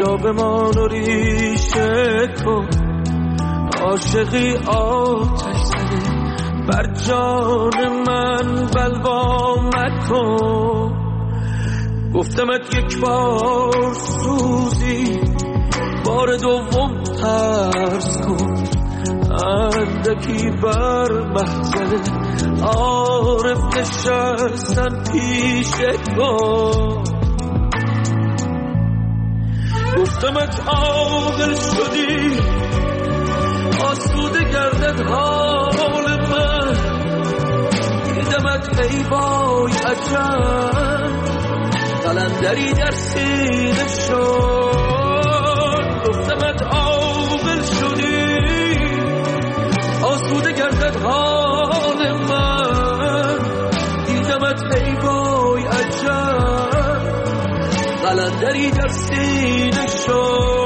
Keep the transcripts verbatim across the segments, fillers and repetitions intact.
جا بمان و ریشه کن، عاشقی آتش زده بر جان من بلوا مکن. گفتمت یک بار سوزی، بار دوم ترس کن، اندکی بر محضر عارف نشستن پیش کن. گفتمت عاقل شدی، آسوده گردد حال من، دیدمت ای وای عجب، قلندری در سینه شد. گفتمت عاقل شدی، آسوده گردد حال من، دیدمت ای وای عجب، قلندری در سینه شد.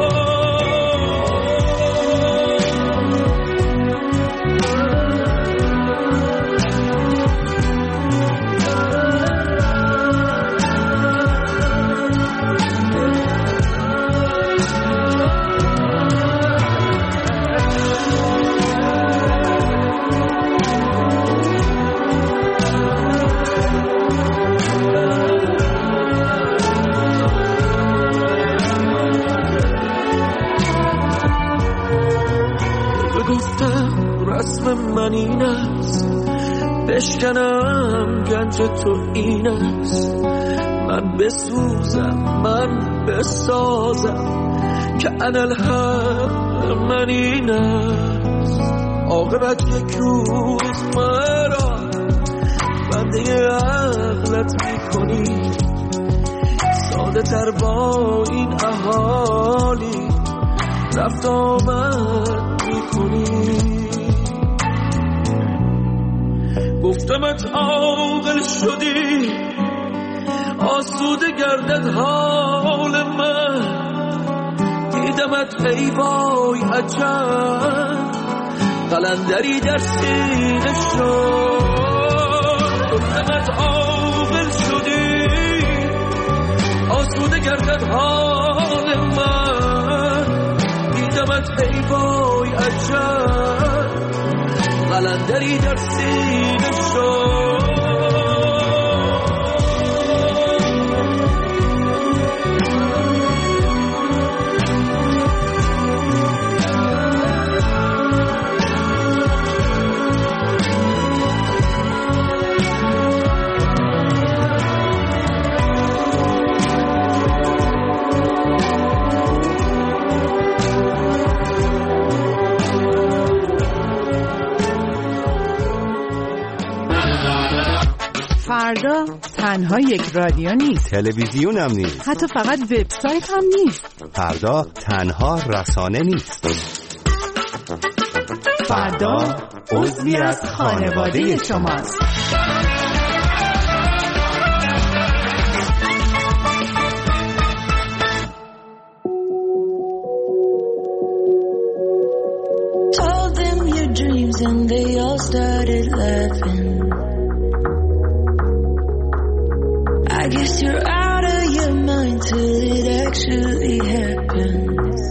من این است بشکنم گنج تو این است، من بسوزم من بسازم که انالحق من این است. عاقبت یک روز مرا بنده عقلت میکنی، ساده تر با این احالی رفت آمد میکنی. گفتمت عاقل شدی، آسوده گردد حال من، دیدمت ای وای عجب، قلندری در سینه شد. گفتمت عاقل شدی، آسوده گردد حال من، دیدمت ای وای عجب، قلندری در سینه شد. فردا تنها یک رادیو نیست، تلویزیون هم نیست، حتی فقط وبسایت هم نیست. فردا تنها رسانه نیست، فردا عضوی از خانواده شماست. Told them your dreams and they all started laughing. I guess you're out of your mind till it actually happens.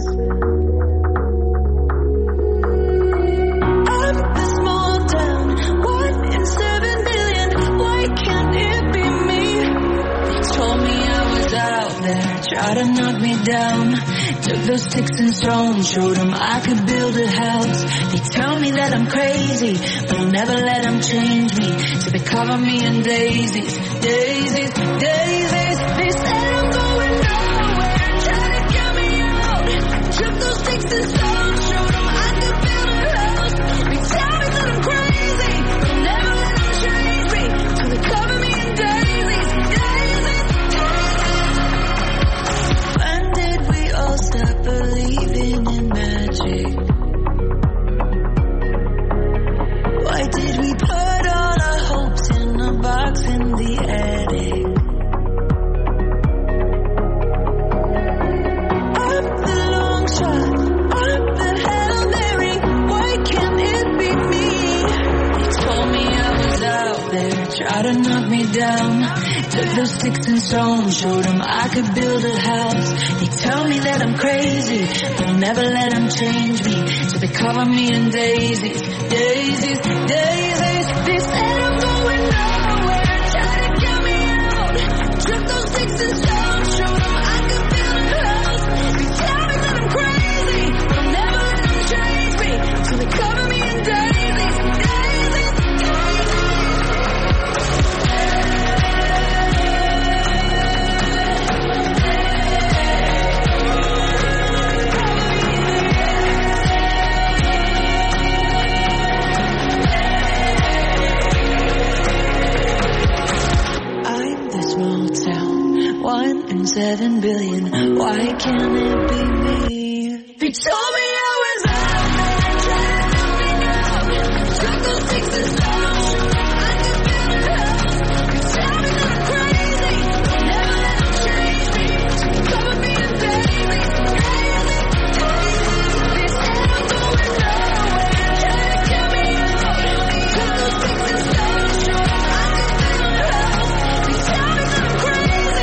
I'm the small town, one in seven billion. Why can't it be me? They told me I was out there, tried to knock me down. Took those sticks and stones, showed them I could build a house. They tell me that I'm crazy, but I'll never let them change me. So they cover me in daisies, daisies, daisies. They said I'm going nowhere, trying to get me out. Took those sticks and stones, showed them I could build a house. They tell me that I'm crazy, but I'll never let them change me. So they cover me in daisies, daisies, daisies. When did we all stop believing in magic? Why did we put all our hopes in a box in the attic? I'm the long shot, I'm the Hail Mary. Why can't it be me? They told me I was out there, tried to knock me down. Took those sticks and stones, showed them I could build a house. They tell me that I'm crazy, but I'll never let them change me. So they cover me in daisies, daisies, daisies. They said I'm going nowhere, try to get me out. Took those sticks and stones, showed them I could build a house. They tell me that I'm crazy, but I'll never let them change me. So they cover me in daisies, daisies, daisies. One in seven billion. Why can't it be me? They told me I was out there, trying to let me down. Took those sticks and stones, showed them I could build a house. They tell me that I'm crazy, I'll never let them change me. So they cover me in daisies, daisies, daisies. They said I'm going nowhere, trying to get me out. Took those sticks and stones, showed them I could build a house. They tell me that I'm crazy,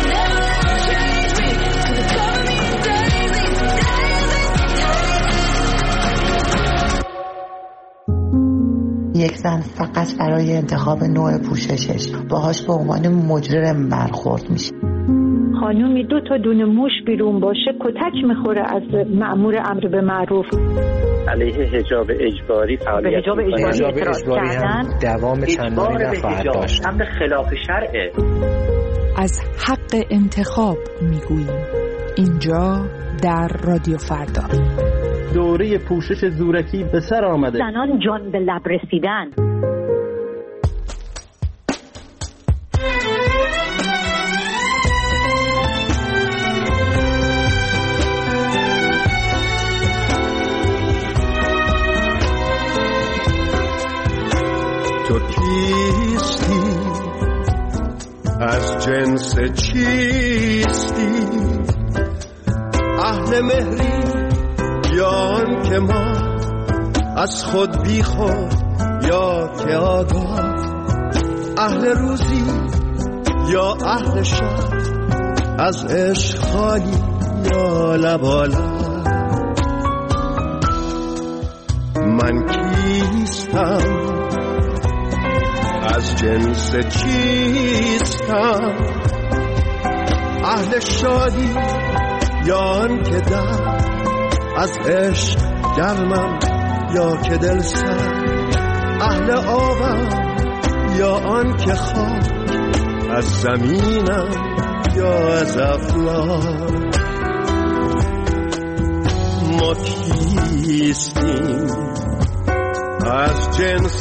یک زن فقط برای انتخاب نوع پوششش باهاش به عنوان مجرم برخورد میشه. خانومی دو تا دونه موش بیرون باشه کتک میخوره از مأمور امر به معروف. علیه حجاب اجباری فعالیت به حجاب اجباری اعتراض کردن دوام چندانی نخواهد داشت. امر خلاف شرعه. از حق انتخاب میگوییم اینجا در رادیو فردا. دوره پوشش زورکی به سر آمده. زنان جان به لب رسیدن. تو کیستی؟ از جنس چیستی؟ اهل مهری یا آن که ما از خود بی خود یا که آگاه، اهل روزی یا اهل شب، از عشق خالی یا لبالا. من کیستم؟ از جنس چیستم؟ اهل شادی یا آن که در از عشق گرمم یا که دل سر، اهل آبم یا آن که خاک از زمینم یا از افلاک. ما کیستیم؟ از جنس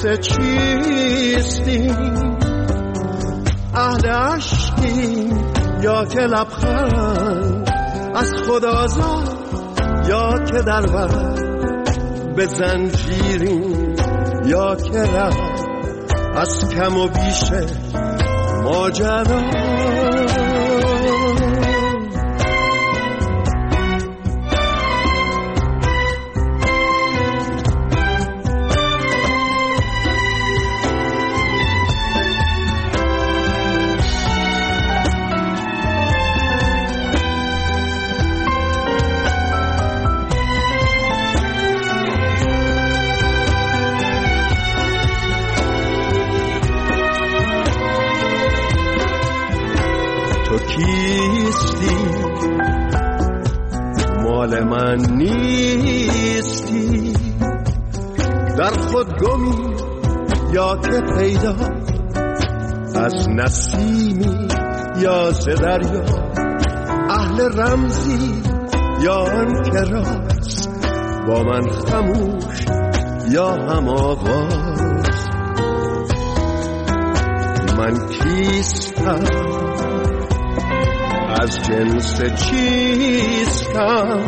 چیستیم؟ اهل عشقیم یا که لبخند از خود آزاد یا که در بر به زنجیریم یا که رفت از کم و بیش ماجرا. کیستی؟ مال من نیستی؟ در خود گمی یا که پیدا، از نسیمی یا ز دریا، اهل رمزی یا آن که راست با من خموش یا هم آواز. من کیستم؟ از جنس چیستم؟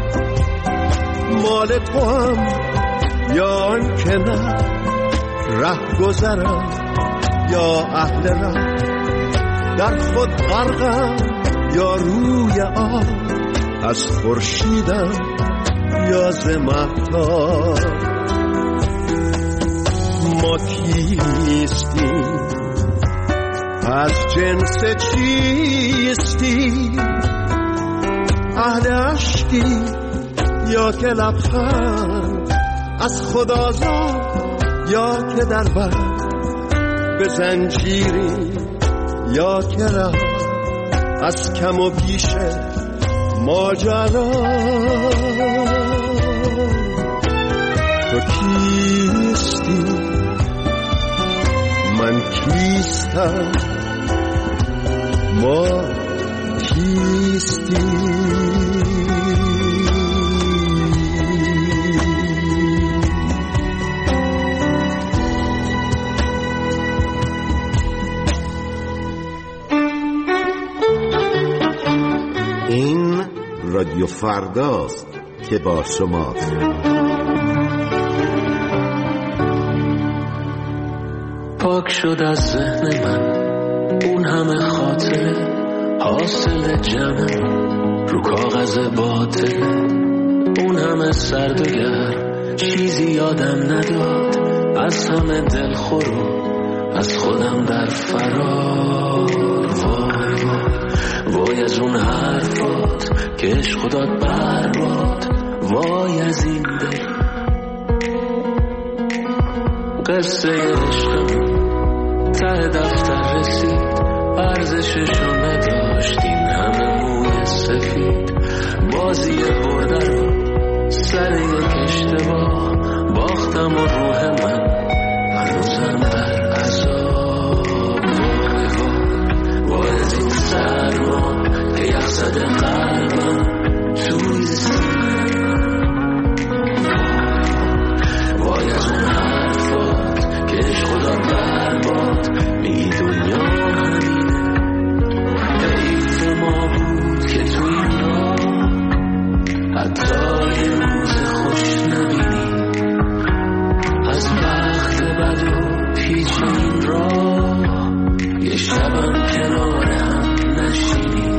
مال تو هم یا آن که نه، ره گذرم یا اهل ره، در خود غرقم یا روی آب، از خورشیدم یا ز مهتاب. ما کیستیم؟ از جنس چیستی؟ اهل عشقی یا که لبخند از خدازاد یا که در بر به زنجیری یا که ره از کم و بیش ماجرا. تو کیستی من کیستم ما کیستی. این رادیو فرداست که با شماست. پاک شد از ذهن من اون همه خاطره، حاصل جمع رو کاغذ باطل. اون همه سرد و گرم چیزی یادم نداد، از همه دلخور و از خودم در فرار. وای وای وای از اون حرفات که عشق داد برباد. وای از این دل قصه عشقم ته دفتر رسید، ارزششو نداشت این همه موی سفید. بازی برده رو سر یک اشتباه باختم و روح من هنوزم در عذاب. وای وای وای از این سرما که یخ زده قلبم توی سینه. وای از اون حرفات که عشق داد برباد. میگی دنیا همینه، حیف ما بود که تو این راه حتی یه روز خوش نبینی. از بخت بد و پیچ این راه یه شبم کنار هم نشینی.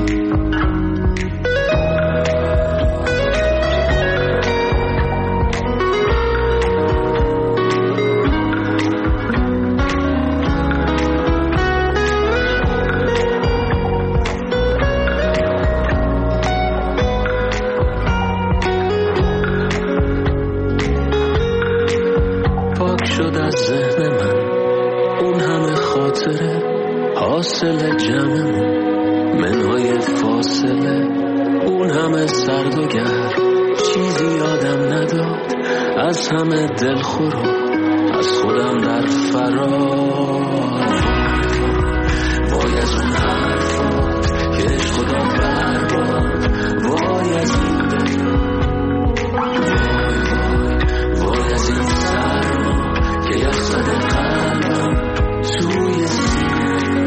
حاصل جمعمون منهای فاصله. اون همه سرد و گرم چیزی یادم نداد، از همه دلخور و از خودم در فرار. وای از اون حرفات که عشق داد برباد. وای از این دل، وای وای وای از این سرما که یخ زده قلبم توی سینه.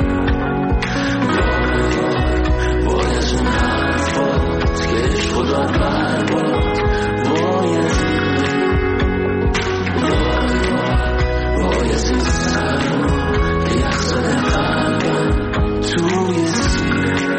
خدا برباد. وای از این وای وای وای از این سرما که یخ زده قلبم توی سینه.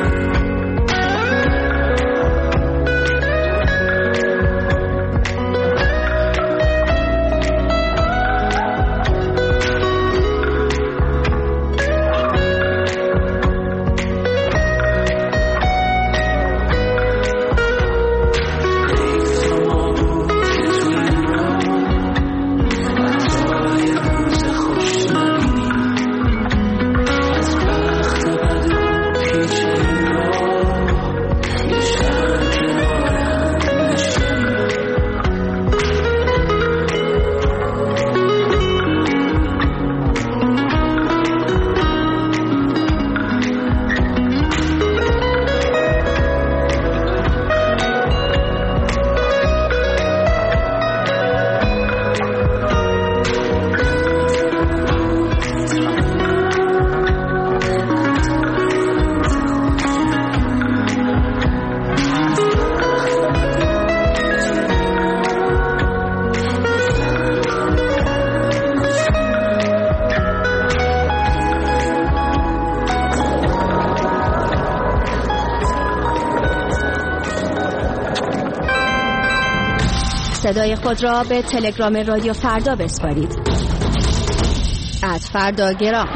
صدای خود را به تلگرام رادیو فردا بسپارید. ات فرداگرام.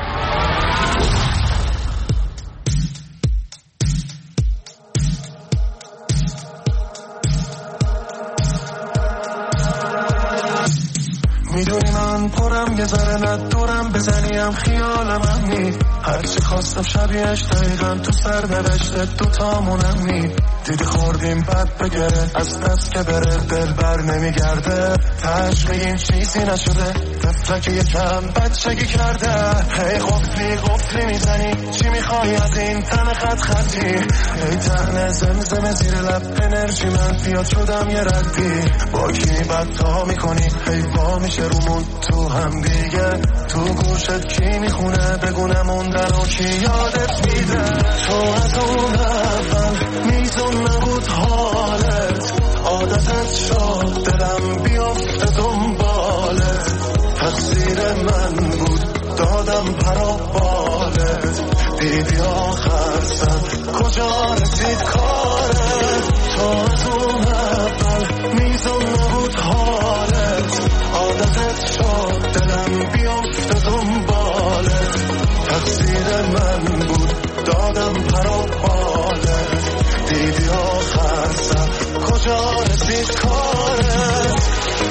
میدونی من پرم یه ذره ندورم بزنیم خیال من نی هرچی خواستم شبیهش دقیقا تو سر نوشته دوتامونم نی دیدی خوردیم بد بگره از دست که بره دل بر نمیگرده تش بگیم چیزی نشده طفلک یکم بچگی کرده هی غفلی غفلی میزنی چی میخوای از این تن خط خطی هی تهنه زمزمه زیر لب انرژی من بیاد شدم یه ردی با کی بد تا میکنی هی با میشه رومون تو هم دیگه تو گوشت کی میخونه بگونه موندن و کی یادت میده تو از اون اول میزون نبود حالت عادتت شد دلم بیافته دنبالت تقصیر من بود دادم پرا بالت دیدی آخر سر کجا رسید کارت تو از اون اول میزون نبود حالت عادتت شد دلم بیافته دنبالت تقصیر من بود دادم پرا بالت دیدی آخر سر کجا رسید کارت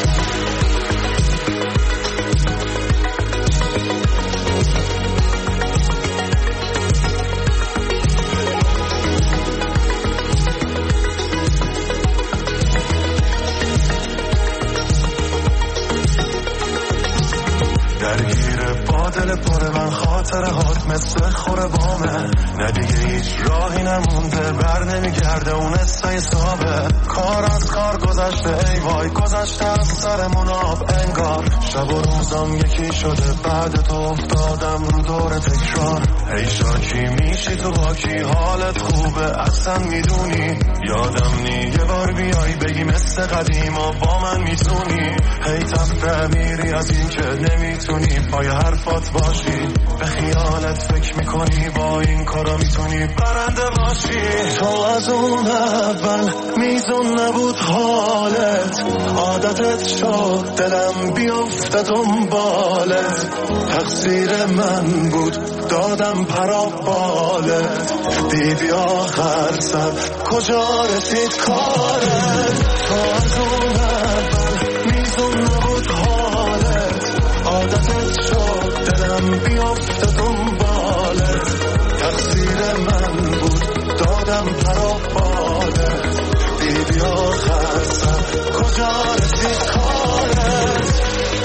دل پر من خاطر هات مثل خوره بامه نه دیگه هیچ راهی نمونده بر نمیگرده اون استای صابه کار از کار گذشته ای وای گذشته از سرمون آب انگار شب و روزم یکی شده بعد تو افتادم رو دور تکرار ای شاکی میشی تو با کی حالت خوبه اصلا میدونی یادم نی یه بار بیای بگی مثل قدیم و با من میتونی هی تفره میری از این که نمیتونی پای حرفات باشی به خیالت فکر میکنی با این کارا میتونی برنده باشی تو از اون اول میزون نبود حالت عادتت شد دلم بیافته دنبالت تقصیر من بود دادم پرا بالت دیدی آخر سر کجا رسید کارت تو از اون اول میزون نبود حالت عادتت شد دلم بیافته دنبالت تقصیر من بود دادم پرا بالت دیدی آخر سر کجا رسید کارت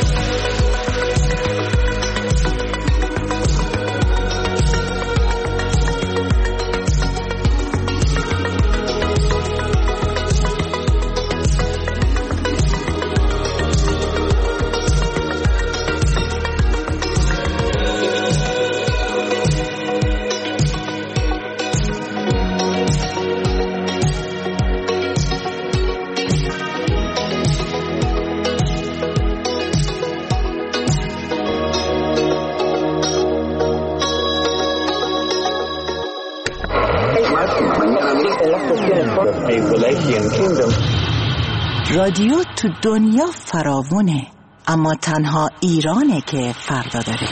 رادیو تو دنیا فراوونه اما تنها ایرانه که فردا داره.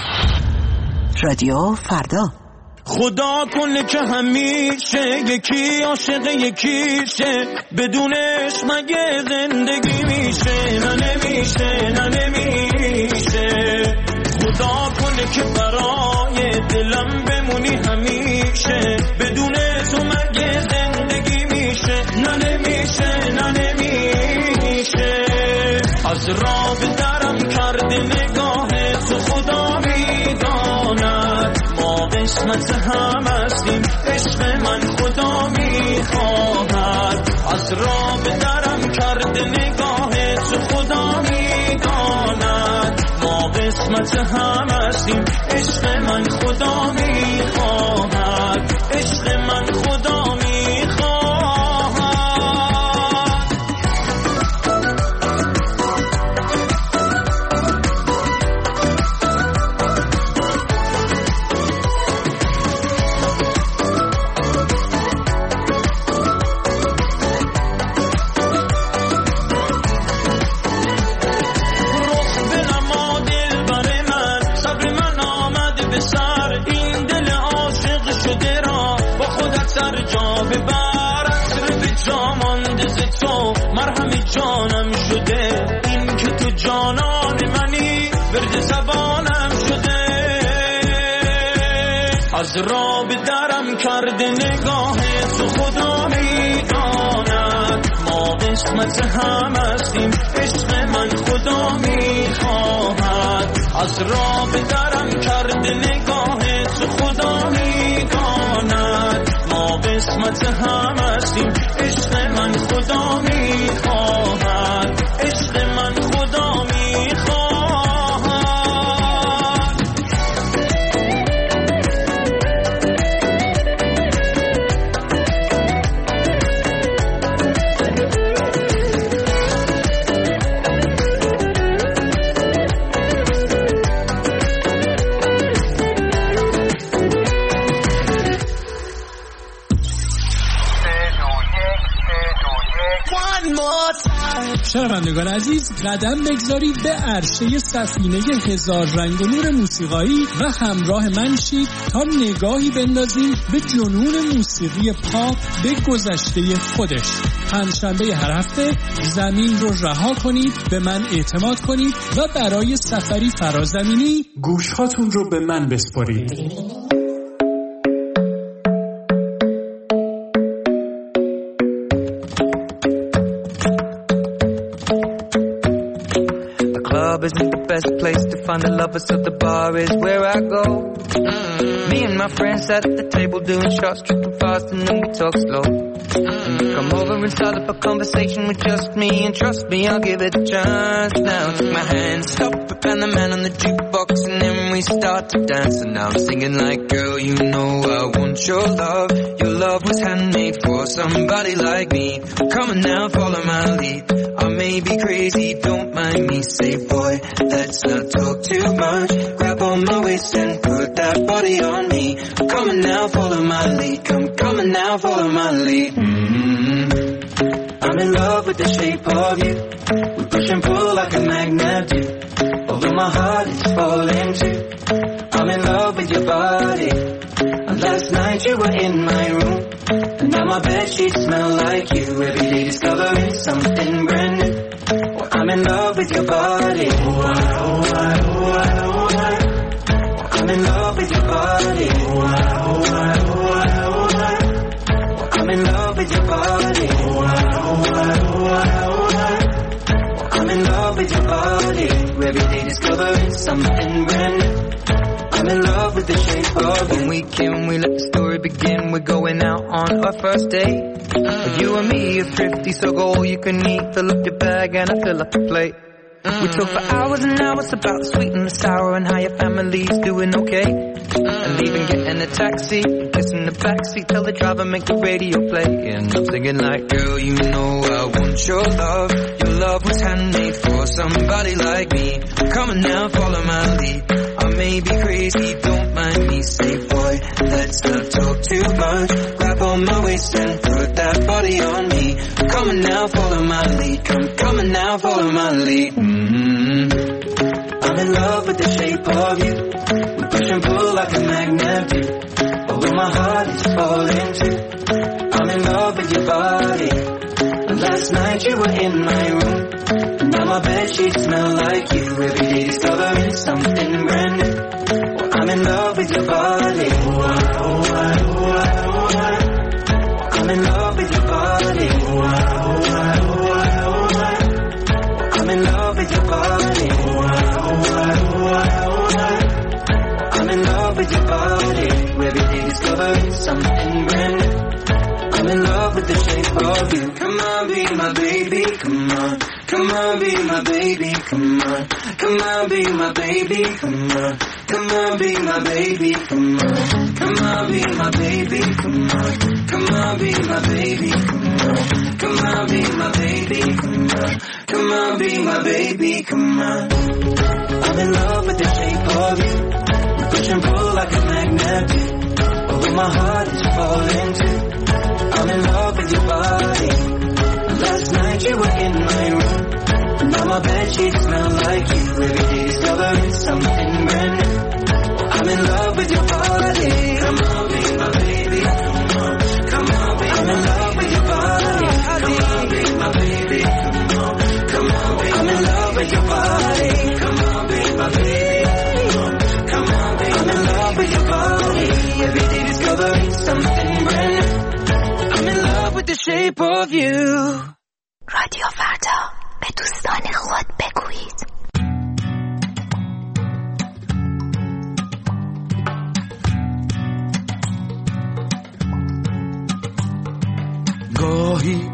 رادیو فردا. خدا کنه که همیشه یکی عاشق یکیشه بدونش مگه زندگی میشه نه نمیشه نه نمیشه خدا کنه که برای دلم بمونی همیشه بدون تو مگه زندگی میشه نه نمیشه نه نمیشه از راه به درم کرده نگاه تو خدا میداند ما قسمت هم هستیم عشق من خدا میخواهد از راه به درم کرده نگاه تو خدا میداند ما قسمت هم هستیم عشق من خدا میخواهد عشق من خدا میخواهد مرهم جانم شده این که تو جانان منی از راه به درم کرده نگاه تو خدا میداند ما قسمت هم هستیم عشق من خدا میخواهد از راه به درم کرده نگاه تو خدا میداند ما قسمت هم هستیم عشق من خدا میخواهد عشق من خدا میخواهد شنوندگان عزیز قدم بگذارید به عرشه سفینه هزار رنگ و نور موسیقایی و همراه من شید تا نگاهی بندازیم به جنون موسیقی پاپ به گذشته خودش. پنجشنبه هر هفته زمین رو رها کنید، به من اعتماد کنید و برای سفری فرازمینی گوشهاتون رو به من بسپارید. Isn't the best place to find the lovers, so the bar is where I go. Mm-hmm. Me and my friends sat at the table doing shots, tripping fast, and then we talk slow. Mm-hmm. Come over and start up a conversation with just me, and trust me, I'll give it a chance. Now take my hand, stop it, and the man on the jukebox, and then we start to dance. And now I'm singing like, girl, you know I want your love. Your love was handmade for somebody like me. Come on now, follow my lead. I may be crazy, don't mind me. Say, boy, let's not talk too much. Grab on my waist and put that body on me. Come on now, follow my lead. Come, come on now, follow my lead. Mm-hmm. I'm in love with the shape of you. We push and pull like a magnet do. Although my heart is falling too. I'm in love with your body. And last night you were in my room. And now my bedsheets smell like you. Every day discovering something brand new. Well, I'm in love with your body. Oh, I, oh, I, oh, I, oh, I. I'm in love with your body. Oh, I, oh, I, oh, I, oh, I. I'm in love with your body. Oh, I, oh, I, oh, I, oh, I. I'm in love with your body. Every day discovering something brand new. I'm in love with the shape of you. When we can, we let the story begin. We're going out on our first date. Mm. You and me are thrifty, so go all you can eat. Fill up your bag and I fill up the plate. Mm. We talk for hours and hours about the sweet and the sour and how your family's doing okay. Mm. And leaving, getting a taxi, kissing the backseat, tell the driver make the radio play. And I'm singing like, girl, you know I want your love. Your love was handmade for somebody like me. Come on now, follow my lead. I may be crazy, don't mind me. Say, boy, let's not talk too much. Grab on my waist and put that body on me. Come on now, follow my lead. Come, come on now, follow my lead. Mm-hmm. I'm in love with the shape of you. We push and pull like a magnet do. Although my heart is falling too. I'm in love with your body. And last night you were in my room. And now my bedsheets smell like you. Every day discovering something brand new. Well, I'm in love with your body. Oh, I, oh, I, oh, I, oh, I. I'm in love with your body. Oh, I, oh, I, oh, I, oh, I. I'm in love with your body. Oh, I, oh, I, oh, I, oh, I. I'm in love with your body. Every day discovering something brand new. I'm in love with the shape of you. Come on, be my baby, come on. Come on, be my baby, come on. Come on, be my baby, come on. Come on, be my baby, come on. Come on, be my baby, come on. Come on, be my baby, come on. Come on, be my baby, come on. Come on, be my baby, come on. I'm in love with the shape of you. We push and pull like a magnet do. Although my heart is falling too. I'm in love with your body. Last night you were in my room. And now my bedsheets smell like you. Every day discovering something brand new. I'm in love with your body. Come on, be my baby. Come on, come on, be I'm in love with your body. Come on, be my baby. Come on, come on, be I'm in love with your body. Come on, be my baby. Come on, come on, be I'm in love with your body. Every something brand new. I'm in love with the shape of you. رادیو فردا، به دوستان خود بگویید. گاهی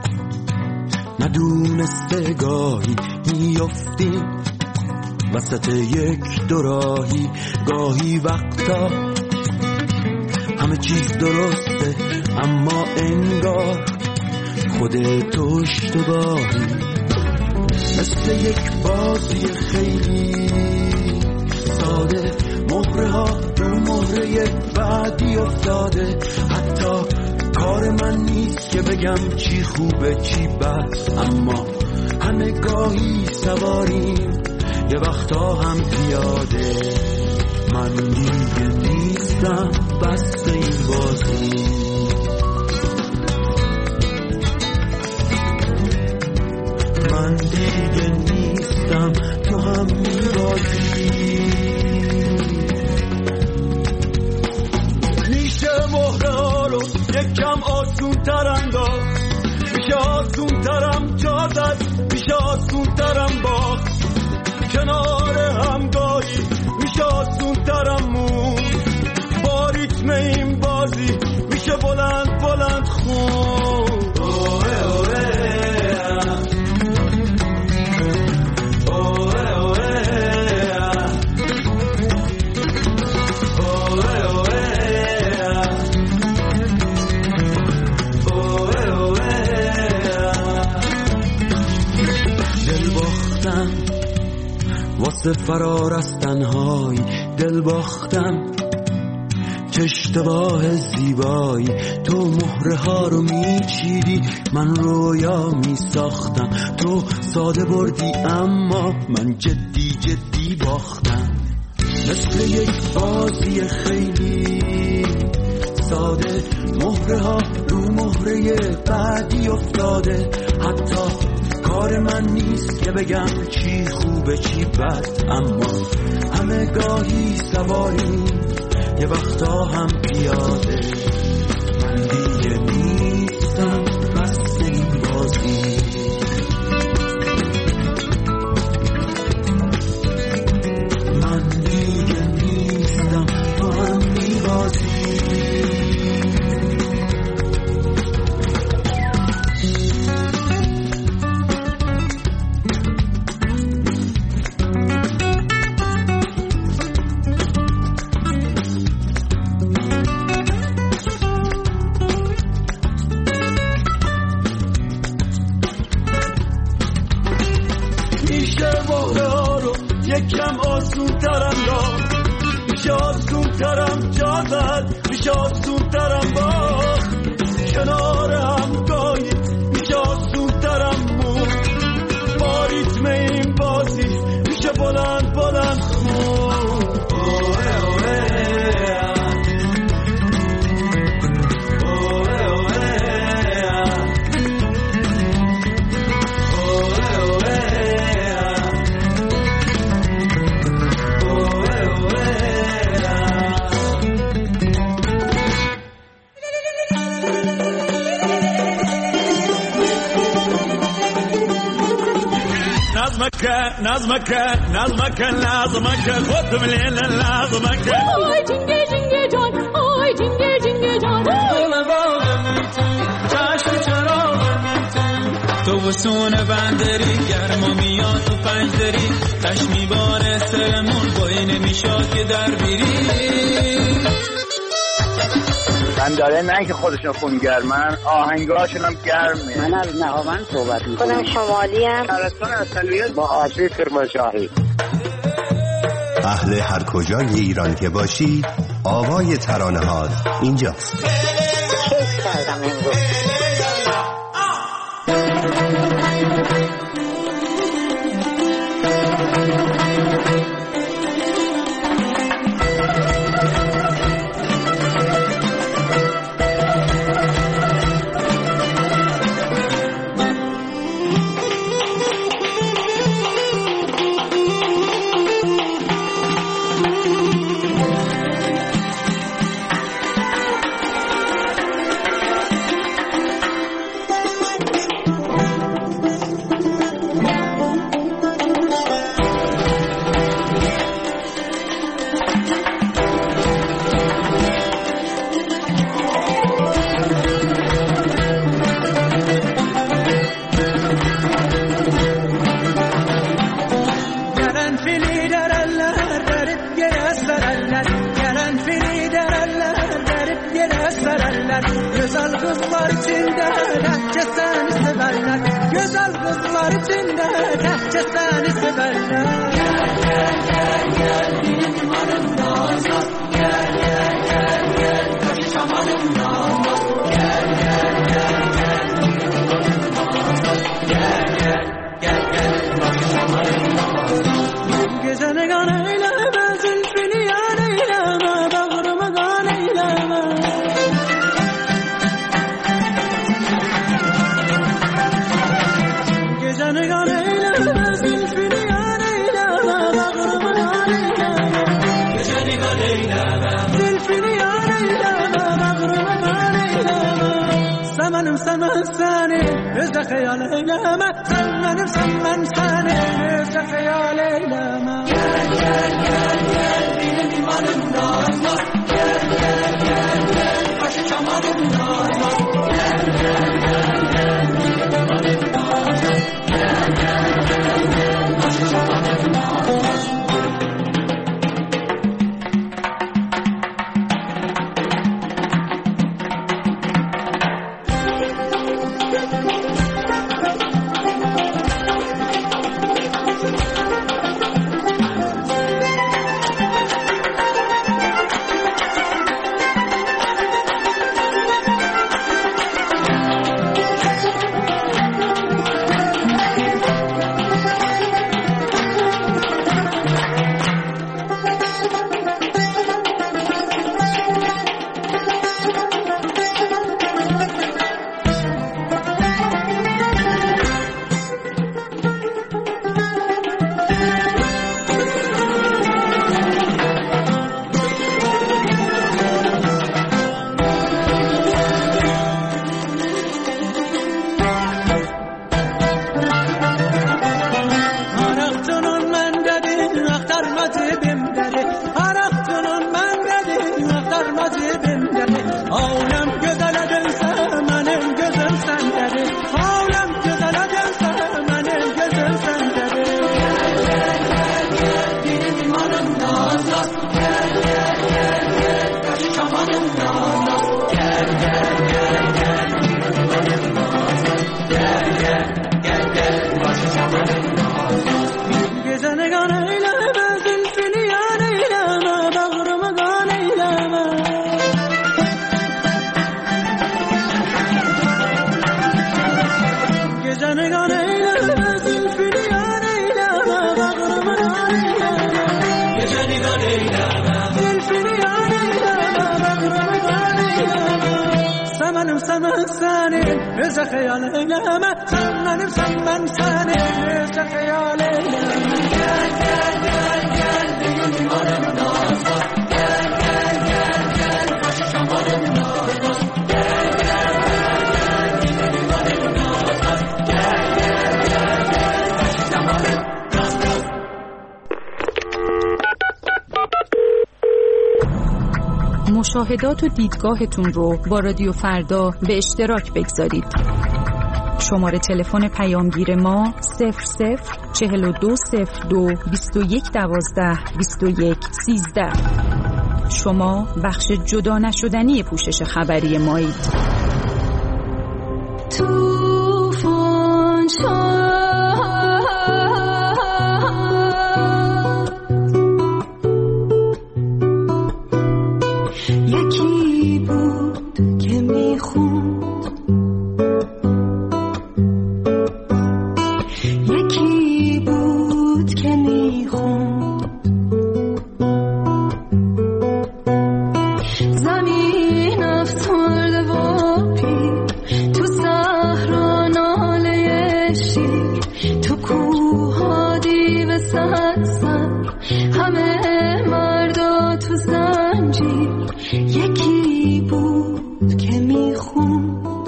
ندونسته گاهی میافتیم وسط یک دوراهی، گاهی وقتا همه چیز درسته اما انگار خودت اشتباهی، مثل یک بازی خیلی ساده، مهره ها رو مهره بعدی افتاده، حتی کار من نیست که بگم چی خوبه چی بد، اما همه گاهی سواریم یه وقتا هم پیاده. من دیگه نیستم بس این بازی، من دیگه نیستم تو هم میبازی. میشه مهره ها رو یکم آسون تر انداخت، میشه آسون ترم جا زد، میشه آسون ترم باخت، کنار همگاهی میشه آسون ترم مون، با ریتم این بازی میشه بلند بلند خون. اوه اوه واسه فرار از تنهایی، دل باختم چه اشتباه زیبایی، تو مهره ها رو میچیدی من رویا میساختم، تو ساده بردی اما من جدی جدی باختم، مثل یک بازی خیلی ساده، مهره ها رو مهره بعدی افتاده، حتی کار من نیست که بگم چی خوبه چی بد، اما همه گاهی سواریم یه وقتا هم پیاده. من دیگه نیستم بس این بازی، من دیگه نیستم تو هم میبازی. یکم آسون ترم داد، میشه آسون ترم جا زد، میشه آسون ترم باخت، کنار همگاهی میشه آسون ترم مون، با ریتم این بازی میشه بلند بلند خون. اوه اوه نظمك نظمك نظمك نظمك خذ من هنا نظمك آی جنگه جنگه جان، آی جنگه جنگه جان، دل باغ چشم چراغ تو وسون بندری گرما میاد تو پنجدری، تش میباره سرمون بایی نمیشاد که در بیری. من داره نه که خودشون خونگرمن، آهنگاشون هم گرمه. من از نهاوند صحبت میکنم، خودم شمالی ام، عرستان اصلیت با آسیب کرمانشاهی. اهل هر کجای ایران که باشی آوای ترانه ها اینجاست. کیف کردم امروز. fili derler derip yere sererler. Gelen fili derler derip yere sererler. Güzel kızlar içinde tehce seni severler. Güzel kızlar içinde tehce seni severler. Gel gel gel gel benim yanımda olmaz. Gel gel gel gel kaçışam yanımda olmaz. Gel gel gel gel benim yanımda olmaz. Gel gel gel gel kaçışam yanımda olmaz. Geceni gan eyleme, zülfünü yan eyleme, bağrımı gan eyleme. Geceni gan eyleme, zülfünü yan eyleme, bağrımı gan eyleme. Geceni gan eyleme, zülfünü yan eyleme, bağrımı gan eyleme. Sen benim sen ben seni, özde hayal eyleme. Sen benim sen ben seni, özde hayal eyleme. Gel gel gel gel benim imanımda olmaz. Gel gel gel gel başı çamanımda olmaz. Gel gel gel gel benim imanımda olmaz. Gel gel gel gel başı çamanımda olmaz. مشاهدات و دیدگاهتون رو با رادیو فردا به اشتراک بگذارید. شماره تلفن پیامگیر ما صفر صفر چهل و دو صفر دو بیست و یک دوازده بیست و یک سیزده. شما بخش جدا نشدنی پوشش خبری مایید. توفان یکی بود که میخوند، یکی بود که میخوند، زمین افسرده و پیر، تو صحرا ناله شیر، تو کوها دیو صد سر، همه مردا تو زنجیر. یکی بود که میخوند،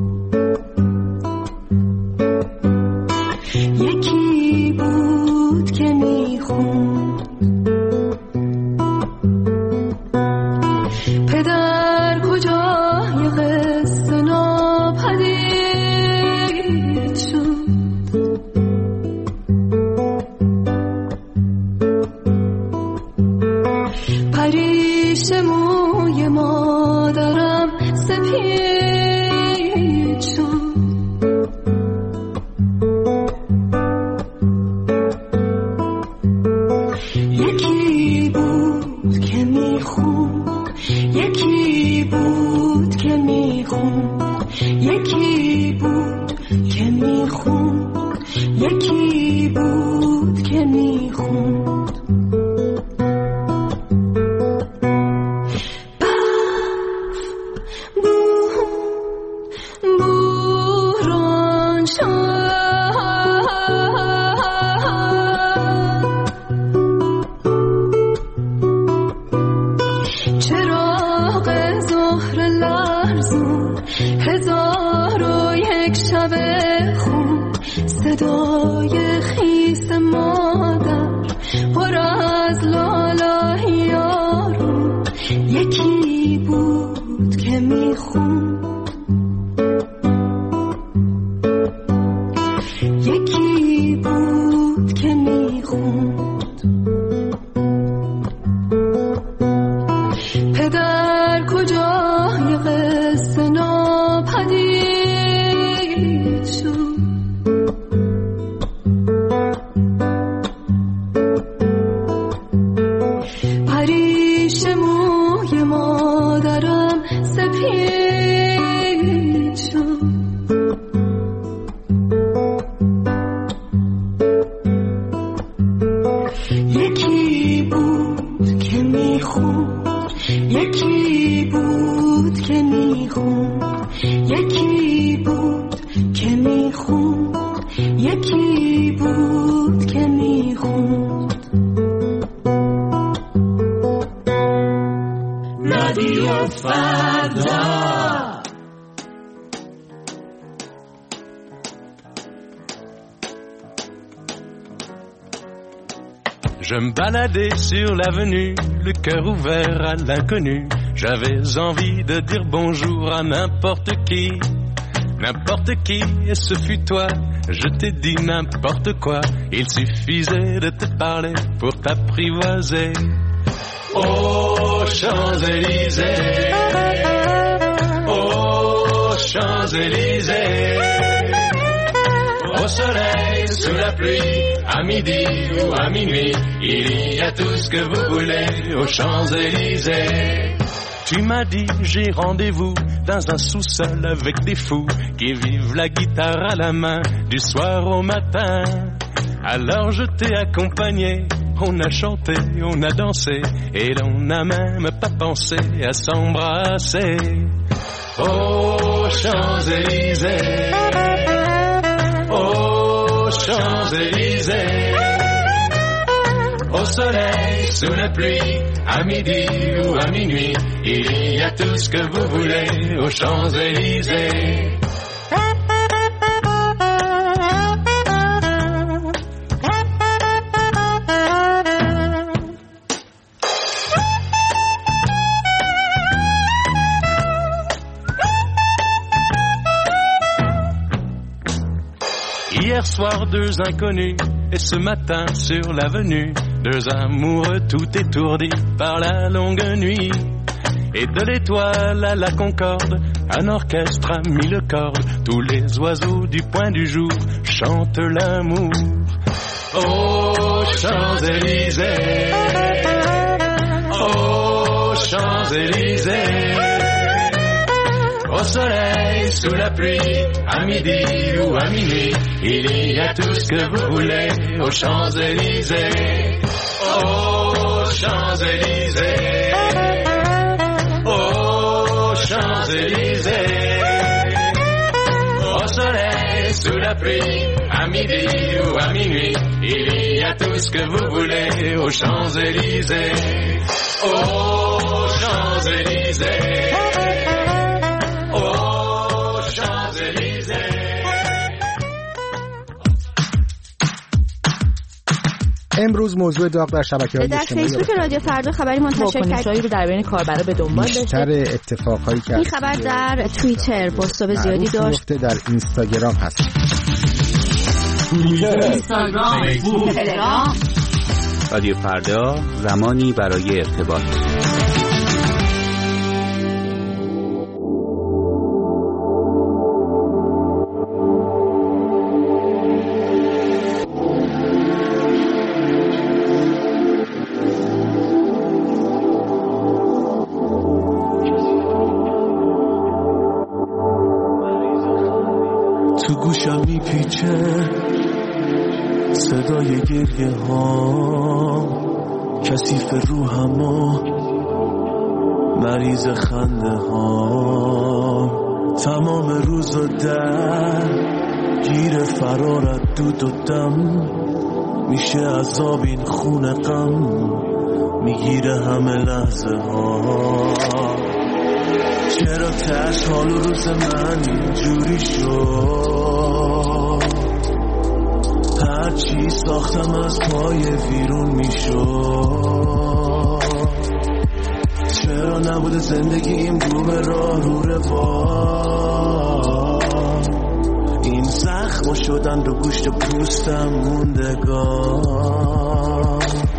یکی بود که میخوند. پدر کجای قصه ناپدید شد، پریش موی مادرم سپید شد. یکی بود که میخوند، یکی بود که میخوند، یکی بود که میخوند، یکی بود که میخوند. صدای خیس مادر پر از لاله یارو، یکی بود که میخوند، یکی بود که میخوند. پدر کجای قصه ناپدید شد. Je me baladais sur l'avenue, le cœur ouvert à l'inconnu. J'avais envie de dire bonjour à n'importe qui, n'importe qui, et ce fut toi. Je t'ai dit n'importe quoi, il suffisait de te parler pour t'apprivoiser. Oh Champs-Élysées, oh Champs-Élysées, au soleil, sous la pluie, à midi ou à minuit, il y a tout ce que vous voulez aux Champs-Élysées. Tu m'as dit j'ai rendez-vous dans un sous-sol avec des fous qui vivent la guitare à la main du soir au matin. Alors je t'ai accompagné, on a chanté, on a dansé et l'on n'a même pas pensé à s'embrasser. Oh Champs-Élysées, oh Champs-Élysées, au soleil, sous la pluie, à midi ou à minuit, il y a tout ce que vous voulez aux Champs-Élysées. Hier soir, deux inconnus, et ce matin sur l'avenue, deux amoureux tout étourdis par la longue nuit. Et de l'étoile à la Concorde, un orchestre a mis le corde, tous les oiseaux du point du jour chantent l'amour. Oh Champs-Élysées, oh Champs-Élysées, au soleil, sous la pluie, à midi ou à minuit, il y a tout ce que vous voulez aux Champs-Élysées. Oh Champs-Élysées, oh Champs-Élysées, au soleil, sous la pluie, à midi ou à minuit, il y a tout ce que vous voulez aux Champs-Élysées. Oh Champs-Élysées, oh Champs-Élysées. امروز موضوع داغ در شبکه‌های اجتماعی در فیسبوک رادیو فردا خبری منتشر کرد رو در بین کاربرا به دنبال داشته. بیشتر اتفاقایی که این خبر در توییتر پست زیادی داشت. در اینستاگرام هست. اینستاگرام، فیسبوک، تلگرام. رادیو فردا، زمانی برای ارتباط. میپیچه صدای گریه ها کثیف روحم و مریض خنده ها تمام روز و در گیر فرارت دود و دم میشه عذاب این خون غم میگیره همه لحظه ها چرا تش حال و روز من اینجوری شد هرچی ساختم از پای ویرون میشد چرا نبوده زندگیم رو به راه رو روان این زخم شدن رو گوشت پوستم موندگار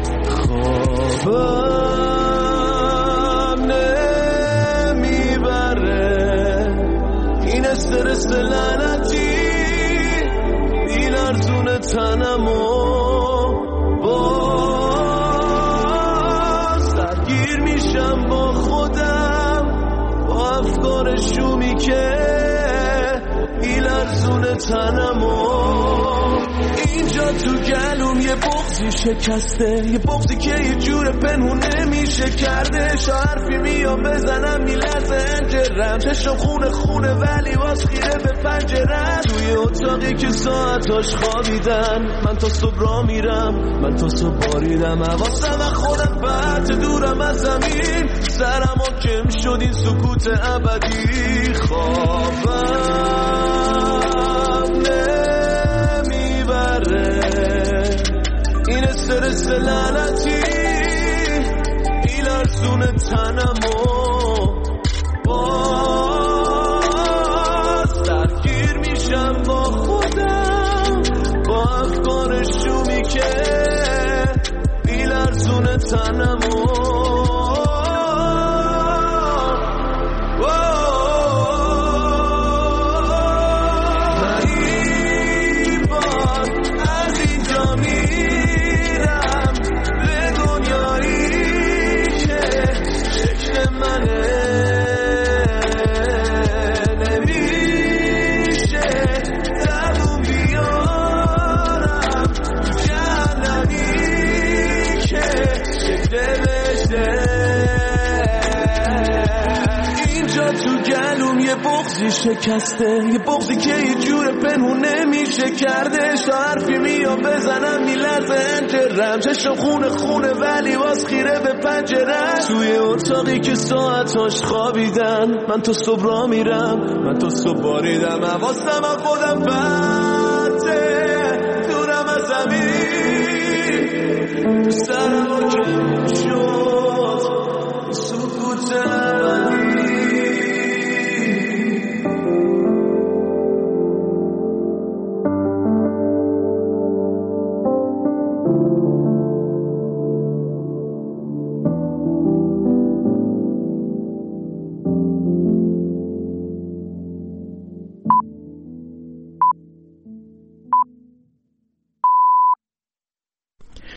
خوابم نمیبره این استرس لعنتی این ارزون تنمو باز درگیر میشم با خودم با افکار شومی که این ارزون تنمو اینجا تو گلوم یه بغضی شکسته یه بغضی که یه جور پنهون نمیشه کرده حرفی میام بزنم میلرزه انجرم چشم خونه خونه ولی باز خیره به پنجرم توی اتاقی که ساعتاش خوابیدن من تا صبح را میرم من تا صبح باریدم حواسم از خودم پرت دورم از زمین سرم حاکم شد این سکوت ابدی خوابم نمیبره این استرس لعنتی این لرزون تنمو باز درگیر میشم با خودم با افکار شومی که این لرزون تنمو بغضی شکسته یه بغضی که یه جور پنهون نمیشه کرده حرفی میام بزنم میلرزه انجرم چشم خونه خونه ولی باز خیره به پنجرم توی اتاقی که ساعتاش خوابیدن من تا صبح را میرم من تا صبح باریدم حواسم از خودم بر